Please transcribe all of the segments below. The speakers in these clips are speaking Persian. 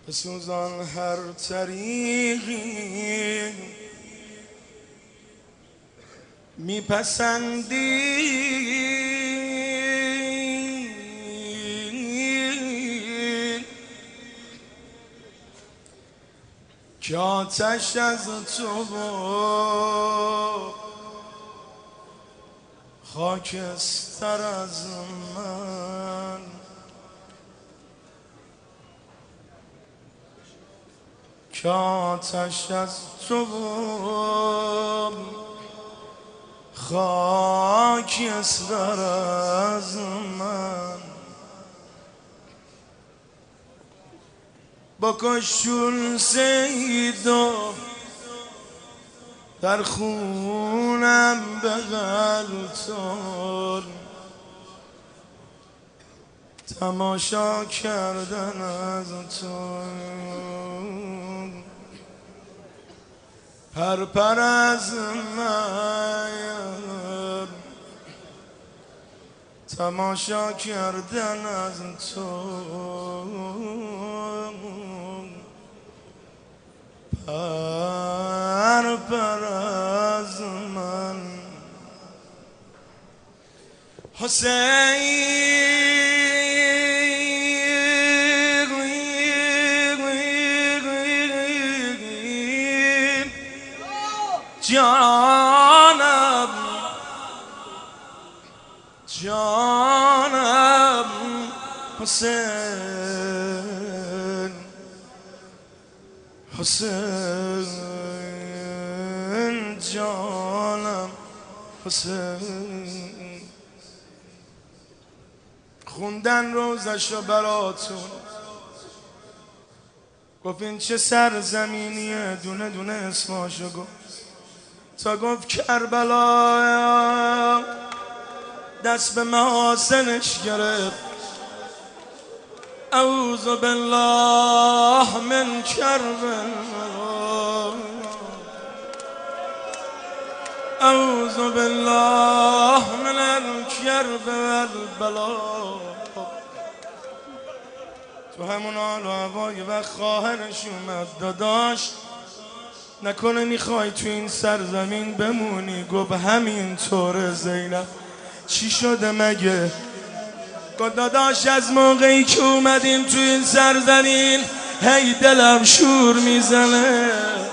بسوزان هر طریقی میپسندی که آتش از تو و خاکستر از من، که آتش از تو و خاکستر از من. بکش چون سیدو در خونم بغلتون، تماشا کردن از تو پر از من، تماشا کردن از تو پر از من. حسین جانم جانم، حسین حسین جانم، حسین. خوندن روزشو براتون، گفت این چه سرزمینیه، دونه دونه اسماشو گفت، تا گفت کربلا دست به محاسنش گرفت. اعوذ بالله من کربلا، اعوذ بالله من الکرب والبلا. تو همون حال و هوای وقت خواهرش اومد، داداش نکنه میخوای تو این سرزمین بمونی؟ گفت همین طوره زینب. چی شده مگه؟ گفت داداش از موقعی که اومدیم تو این سرزمین هی دلم شور میزنه،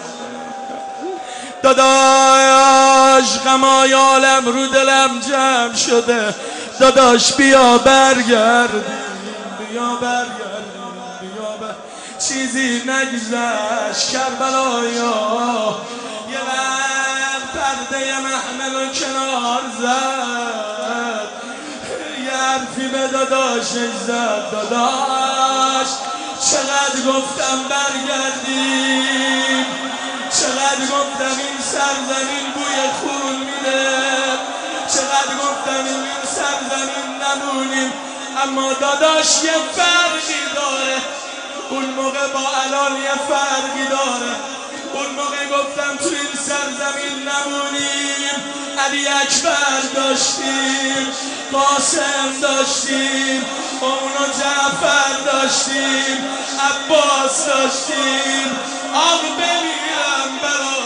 داداش غمای عالم رو دلم جمع شده، داداش بیا برگردیم، بیا برگردیم، بیا چیزی نگذشت کربلایا. یه وقت پرده محمل و کنار زد، یه حرفی به داداشش زد، داداش چقدر گفتم برگردیم، چقدر گفتم این سرزمین بوی خون میده، چقدر گفتم این سرزمین نمونیم، اما داداش یه فرقی داره، اون موقع با الان یه فرقی داره. اون موقع گفتم تو این سرزمین نمونیم، علی اکبر داشتیم، قاسم داشتیم، اونو جعفر داشتیم، عباس داشتیم، آق بمیرم برا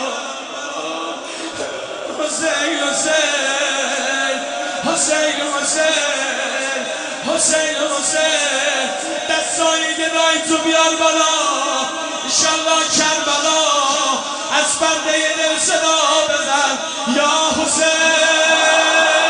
حسین حسین حسین حسین حسین حسین. دستایی گدایی تو بیار بالا، انشالله کربلا از پرده دل صدا بزن یا حسین.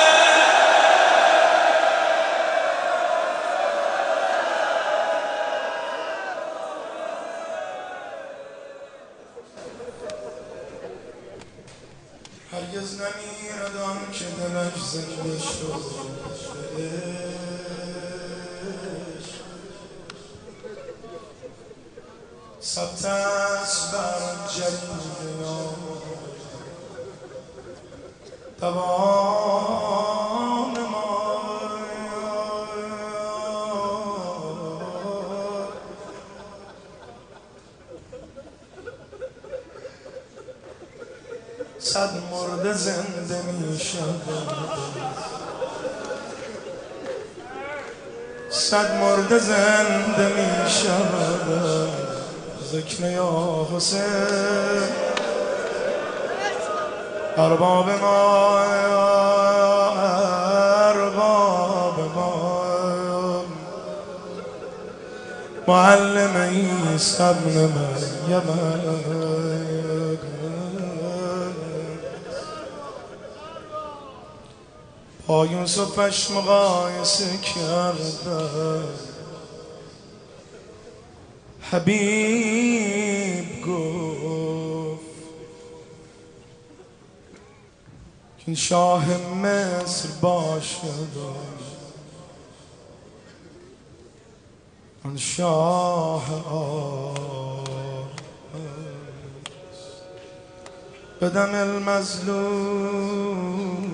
هرگز نمیرد آن که دلش زنده شد، ثبت است بر جریده دوان ما. صد مرده زنده می شود، صد مرده زنده می شود. ذکر یا حسین ارباب ما ارباب ما معلم عیسی ابن مریم با یوسفش مقایسه کردم حبیب گفت که این شاه مصر باشد آن شاه بدم المظلوم